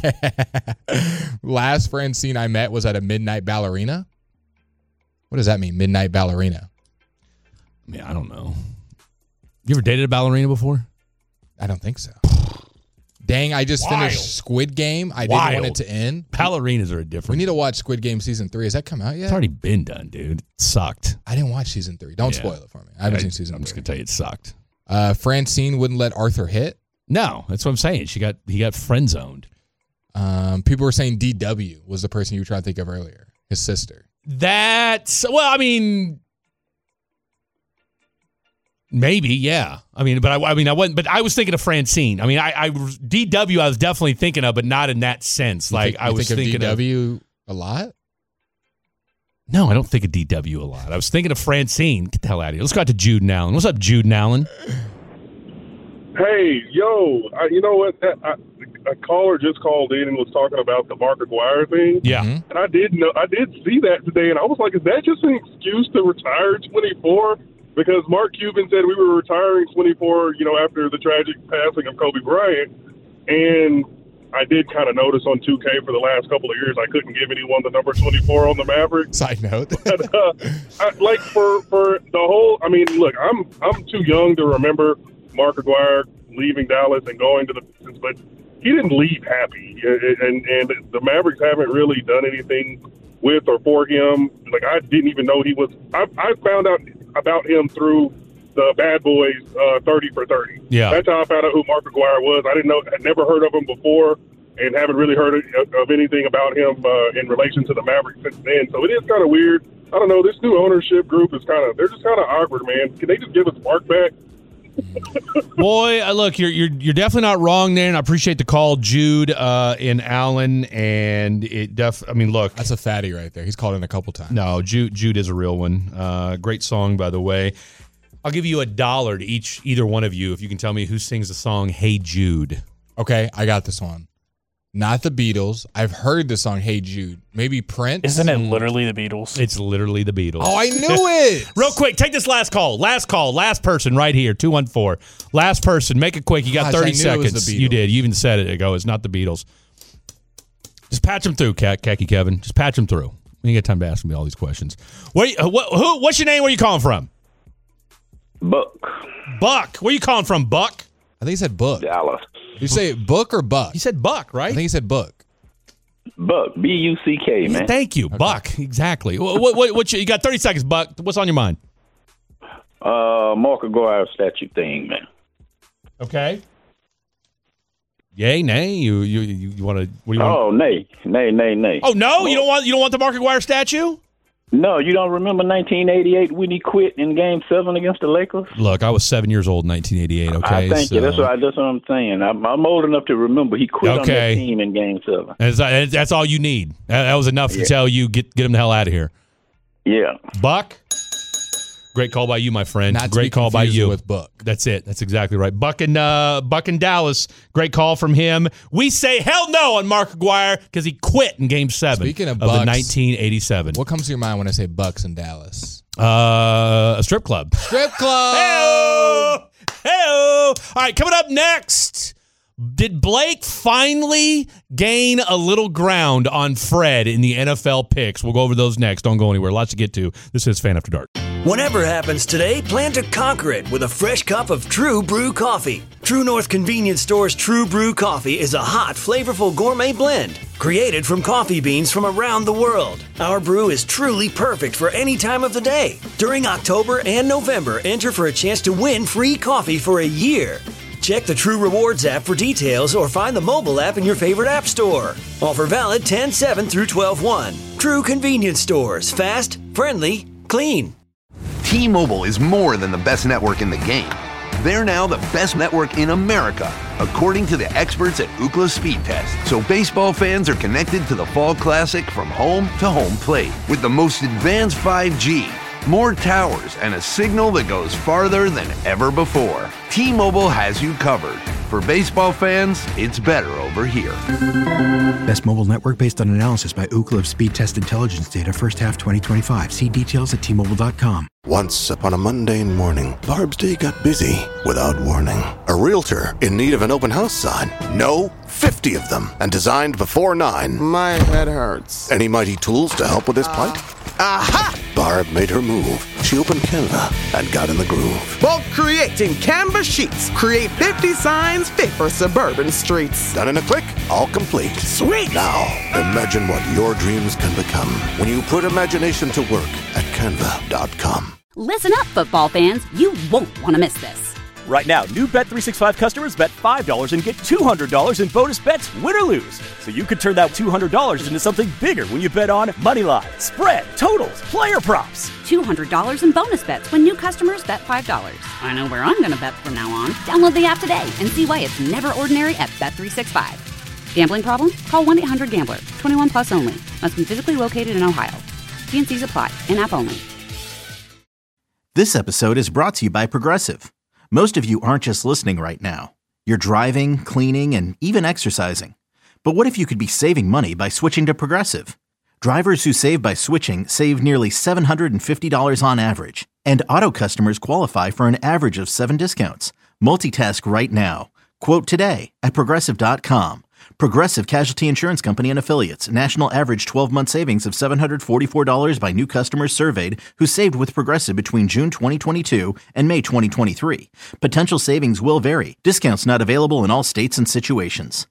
H: Last Francine I met was at a midnight ballerina. What does that mean, midnight ballerina?
F: I mean, I don't know. You ever dated a ballerina before?
H: I don't think so. Dang, I just finished Squid Game. I didn't want it to end.
F: Ballerinas are a different.
H: We need to watch Squid Game Season 3. Has that come out yet?
F: It's already been done, dude. It sucked.
H: I didn't watch Season 3. Don't spoil it for me. I haven't seen Season 3.
F: I'm just going to tell you it sucked.
H: Francine wouldn't let Arthur hit.
F: No, that's what I'm saying. He got friend zoned.
H: People were saying DW was the person you were trying to think of earlier. His sister.
F: Maybe, yeah. I wasn't. But I was thinking of Francine. I mean, DW. I was definitely thinking of, but not in that sense. I was thinking
H: of DW a lot.
F: No, I don't think of DW a lot. I was thinking of Francine. Get the hell out of here. Let's go out to Jude and Allen. What's up, Jude and Allen?
R: Hey, you know what? A caller just called in and was talking about the Mark Aguirre thing.
F: Yeah.
R: And I did see that today, and I was like, is that just an excuse to retire 24? Because Mark Cuban said we were retiring 24, after the tragic passing of Kobe Bryant. And I did kind of notice on 2K for the last couple of years, I couldn't give anyone the number 24 on the Mavericks.
H: Side note.
R: But, for the whole, look, I'm too young to remember Mark Aguirre leaving Dallas and going to the Pistons, but he didn't leave happy. And the Mavericks haven't really done anything with or for him. Like, I didn't even know he was, I found out about him through the Bad Boys 30 for 30.
F: Yeah.
R: That's how I found out who Mark Aguirre was. I didn't know, I'd never heard of him before and haven't really heard of anything about him in relation to the Mavericks since then. So it is kind of weird. I don't know. This new ownership group is they're just kind of awkward, man. Can they just give us Mark back?
F: Boy, look, you're definitely not wrong there, and I appreciate the call, Jude in Allen. And look,
H: that's a fatty right there. He's called in a couple times.
F: No, Jude is a real one. Great song, by the way. I'll give you $1 to either one of you if you can tell me who sings the song "Hey Jude."
H: Okay, I got this one. Not the Beatles. I've heard the song Hey Jude. Maybe Prince.
N: Isn't it literally the Beatles?
F: It's literally the Beatles.
H: Oh, I knew it.
F: Real quick, take this last call. Last person right here, 214. Last person. Make it quick. You got 30 seconds. You did. You even said it. Go. It's not the Beatles. Just patch them through, Khaki Kevin. Just patch them through. You ain't got time to ask me all these questions. What's your name? Where you calling from?
S: Buck.
F: Where you calling from, Buck?
H: I think he said Buck.
S: Dallas.
H: You say Buck or Buck?
F: He said Buck, right?
H: I think he said Buck.
S: Buck. B-U-C-K, man.
F: Thank you, okay. Buck. Exactly. You got 30 seconds, Buck. What's on your mind?
S: Mark Aguirre statue thing, man.
F: Okay. Yay, nay? You want to? What do you want?
S: Oh, nay.
F: Oh no, you don't want the Mark Aguirre statue?
S: No, you don't remember 1988 when he quit in Game 7 against the Lakers?
F: Look, I was 7 years old in 1988. Okay,
S: thank you. That's what I'm saying. I'm old enough to remember he quit on that team in Game 7.
F: That's all you need. That was enough to tell you get him the hell out of here.
S: Yeah,
F: Buck. Great call by you, my friend. Great call by you.
H: With Buck.
F: That's it. That's exactly right. Buck in Dallas. Great call from him. We say hell no on Mark Aguirre because he quit in Game 7
H: Speaking of
F: the 1987.
H: What comes to your mind when I say Bucks in Dallas?
F: A strip club.
H: Strip club.
F: Hey-o. All right, coming up next. Did Blake finally gain a little ground on Fred in the NFL picks? We'll go over those next. Don't go anywhere. Lots to get to. This is Fan After Dark.
A: Whatever happens today, plan to conquer it with a fresh cup of True Brew coffee. True North Convenience Store's True Brew coffee is a hot, flavorful gourmet blend created from coffee beans from around the world. Our brew is truly perfect for any time of the day. During October and November, enter for a chance to win free coffee for a year. Check the True Rewards app for details or find the mobile app in your favorite app store. Offer valid 10/7 through 12/1. True Convenience Stores. Fast, friendly, clean.
B: T-Mobile is more than the best network in the game. They're now the best network in America, according to the experts at Ookla Speed Test. So baseball fans are connected to the Fall Classic from home to home plate with the most advanced 5G, more towers, and a signal that goes farther than ever before. T-Mobile has you covered. For baseball fans, it's better over here.
C: Best mobile network based on analysis by Ookla of Speed Test Intelligence data first half 2025. See details at T-Mobile.com.
D: Once upon a mundane morning, Barb's day got busy without warning. A realtor in need of an open house sign. No, 50 of them, and designed before 9.
T: My head hurts.
D: Any mighty tools to help with this plight?
T: Aha!
D: Barb made her move. She opened Canva and got in the groove.
T: Bulk creating Canva sheets. Create 50 signs fit for suburban streets.
D: Done in a click, all complete.
T: Sweet!
D: Now, imagine what your dreams can become when you put imagination to work at Canva.com.
U: Listen up, football fans. You won't want to miss this.
V: Right now, new Bet365 customers bet $5 and get $200 in bonus bets, win or lose. So you could turn that $200 into something bigger when you bet on moneyline, spread, totals, player props.
U: $200 in bonus bets when new customers bet $5. I know where I'm going to bet from now on. Download the app today and see why it's never ordinary at Bet365. Gambling problem? Call 1-800-GAMBLER. 21 plus only. Must be physically located in Ohio. T&Cs apply. In-app only.
W: This episode is brought to you by Progressive. Most of you aren't just listening right now. You're driving, cleaning, and even exercising. But what if you could be saving money by switching to Progressive? Drivers who save by switching save nearly $750 on average. And auto customers qualify for an average of 7 discounts. Multitask right now. Quote today at Progressive.com. Progressive Casualty Insurance Company and Affiliates. National average 12-month savings of $744 by new customers surveyed who saved with Progressive between June 2022 and May 2023. Potential savings will vary. Discounts not available in all states and situations.